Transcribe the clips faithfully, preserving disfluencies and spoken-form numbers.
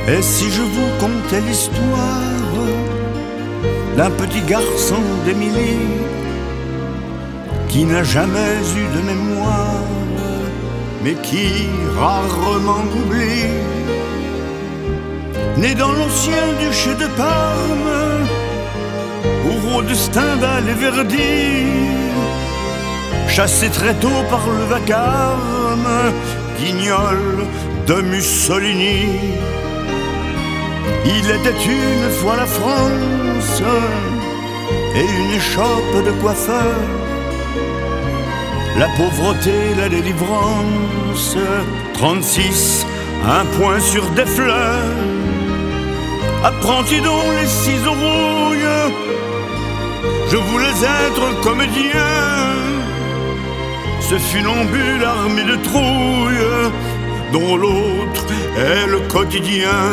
Et si je vous contais l'histoire d'un petit garçon d'Émilie qui n'a jamais eu de mémoire, mais qui rarement oublie, né dans l'ancien duché de Parme, au roi de Stendhal et Verdi, chassé très tôt par le vacarme, guignol de Mussolini. Il était une fois la France et une échoppe de coiffeur, la pauvreté, la délivrance, trente-six, un point sur des fleurs. Apprenti dont les ciseaux rouillent, je voulais être comédien. Ce funambule armé de trouille, dont l'autre est le quotidien.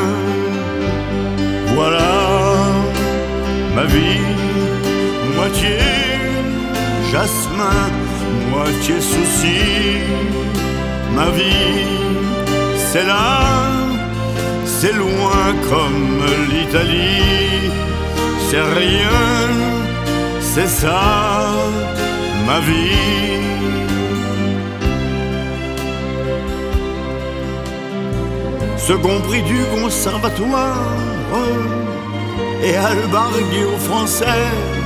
Voilà ma vie, moitié jasmin, moitié souci. Ma vie, c'est là, c'est loin comme l'Italie. C'est rien, c'est ça, ma vie. Second prix du conservatoire et albargué aux Français,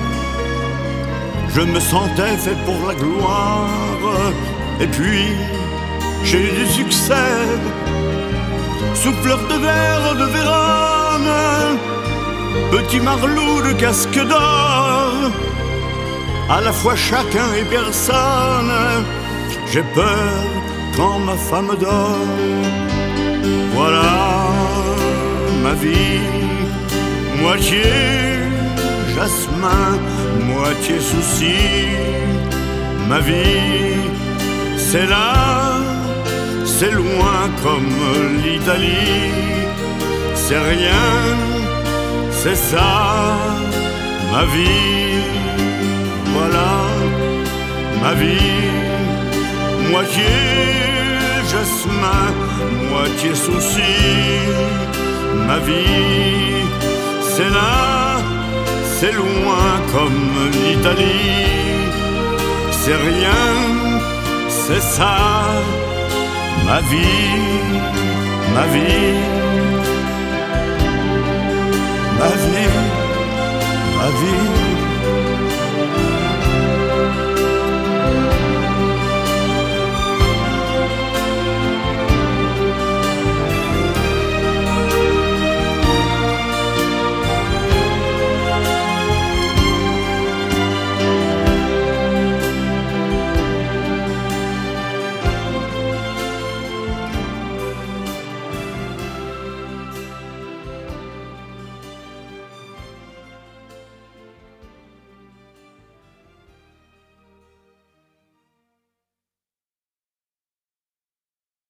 je me sentais fait pour la gloire. Et puis j'ai eu du succès, souffleur de verre de Vérone, petit marlot de casque d'or, à la fois chacun et personne. J'ai peur quand ma femme dort. Voilà ma vie, moitié jasmin, moitié souci. Ma vie, c'est là, c'est loin comme l'Italie. C'est rien, c'est ça, ma vie. Voilà ma vie, moitié jasmin, moitié souci. Ma vie, c'est là, c'est loin comme l'Italie. C'est rien, c'est ça, ma vie, ma vie, ma vie, ma vie.